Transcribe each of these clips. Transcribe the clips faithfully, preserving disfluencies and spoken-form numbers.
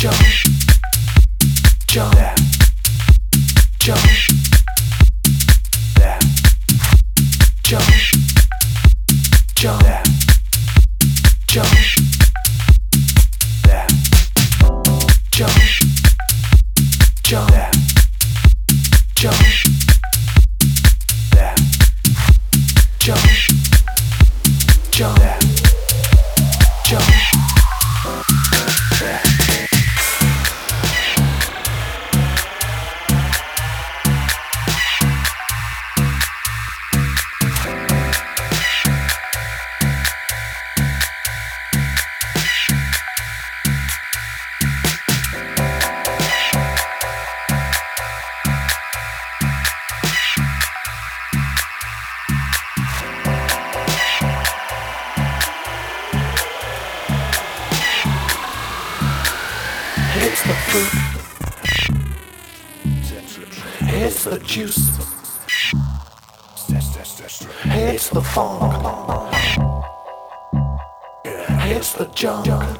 jump, jump, that, jump, that, jump, jump, that, jump, that, jump, jump, that, jump, that, jump, jump, that, jump, that. It's the fruit, it's the juice, it's the funk, it's the junk,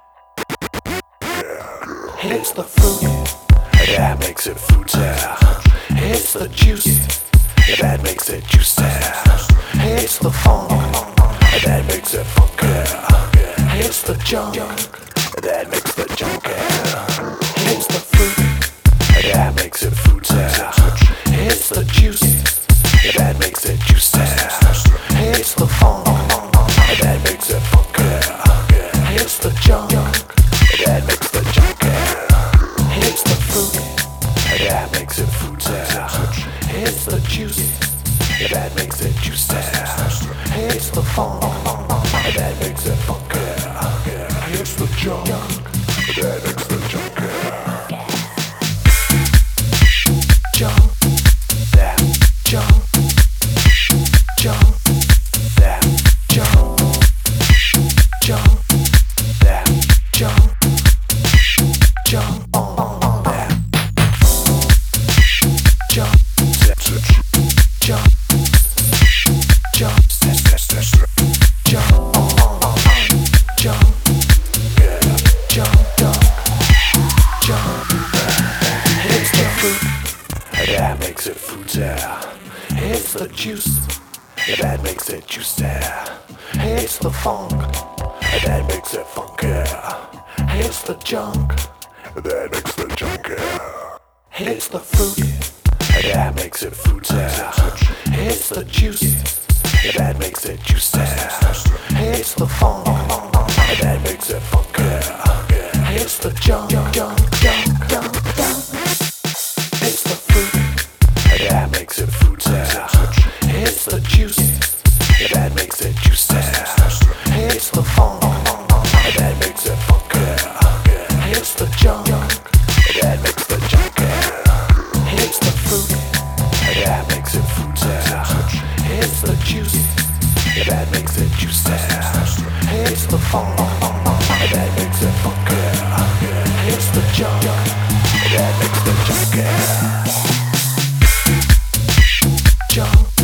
it's the fruit that makes it fruity, it's the juice that makes it juicy, it's the funk that makes it funky, it's the junk that makes the junky. It's the fruit that makes it fruity. It's the juice that makes it juicy. It's the funk that makes it funky. It's the junk that makes the junky. It's the fruit that makes it fruity. It's the juice that makes it juicy. It's the funk that makes it funky. It's the junk that makes the junky. Jump, that, jump, jump, that, jump, jump, that, jump, jump on that, jump, jump, jump, jump, jump on, jump. Jump, jump, jump. It's the fruit that makes it fruity. It's the juice that makes it juicy. It's the funk that makes it funky. It's the junk that makes the junky. It's the fruit that makes it fruity. It's the juice that makes it juicy. It's the funk that makes it funky. It's the junk, junk, junk, junk, junk. It's the fruit that makes it fruity. It's the juice that makes it juicy. It's the funk that makes it funky. It's the junk that makes the junky. It's the fruit that makes it fruity. It's the juice that makes it juicy. It's the funk that makes it funky. It's the junk that makes the junky. Jump.